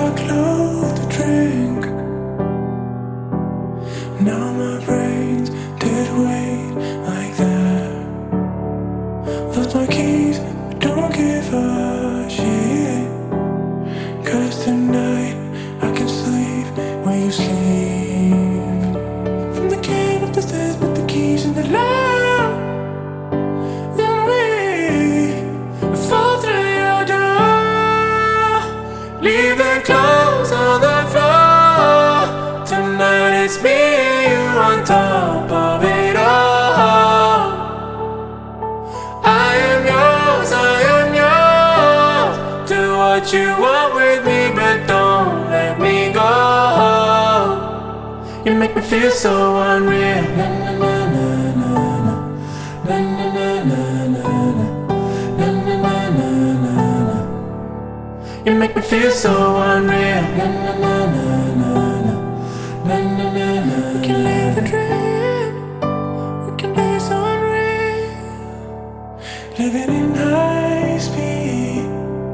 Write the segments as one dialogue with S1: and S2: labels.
S1: dark clothes to drink. Now my brain's dead weight like that. Lost my keys, but don't give a shit. 'Cause tonight I can sleep when you sleep. From the cave up the stairs, put the keys in the lock. Then we fall through your door. Leave the clothes on the floor. Tonight it's me and you on top of it all. I am yours, I am yours. Do what you want with me, but don't let me go. You make me feel so unreal. Na na na na na na. Na na na na na na. Na na na na na na. You make me feel so unreal. Na na na na na na. Na na na na. We can live the dream. We can be so unreal. Living in high speed.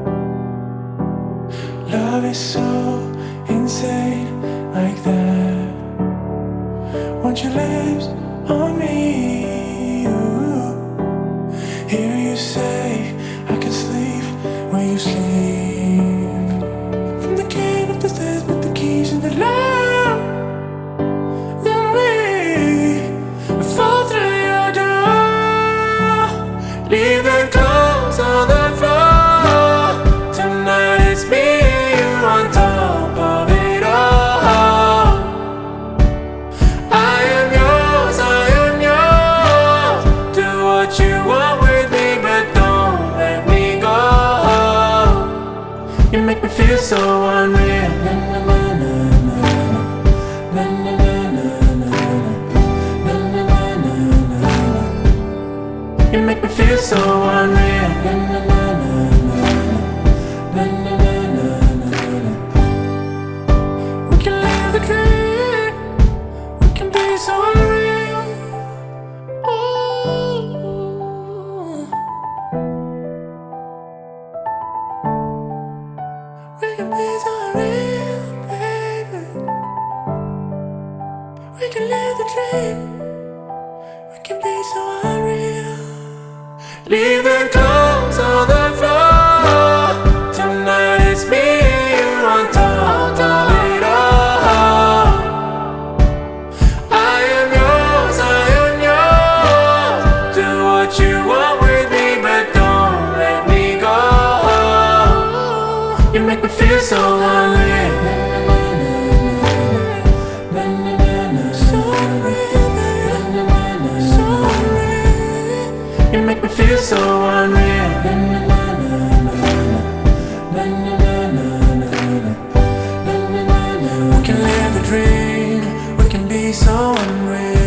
S1: Love is so insane like that. Want your lips on me? Ooh. Hear you say I can sleep when you sleep. From the cave up the stairs, put the keys in the lock. Then we fall through your door. Leave the clothes on the floor. Tonight it's me and you on top of it all. I am yours, I am yours. Do what you want with me, but don't let me go. You make me feel so unreal. Na na na na na na. Na na na na na na. Na na na na na na. You make me feel so unreal. Na na na na na na. Na na na na na na. We can live the dream. We can be so unreal. Ooh. We can be so unreal, baby. We can live the dream. We can be so unreal. Leave the clothes on the floor. Tonight it's me and you on top of it all. I am yours, I am yours. Do what you want with me, but don't let me go. You make me feel so unreal. Na na na na. So unreal, baby. Na na na na. So unreal. You make me feel so unreal. Na na na na na. Na na na na na. Na na na na. We can live a dream. We can be so unreal.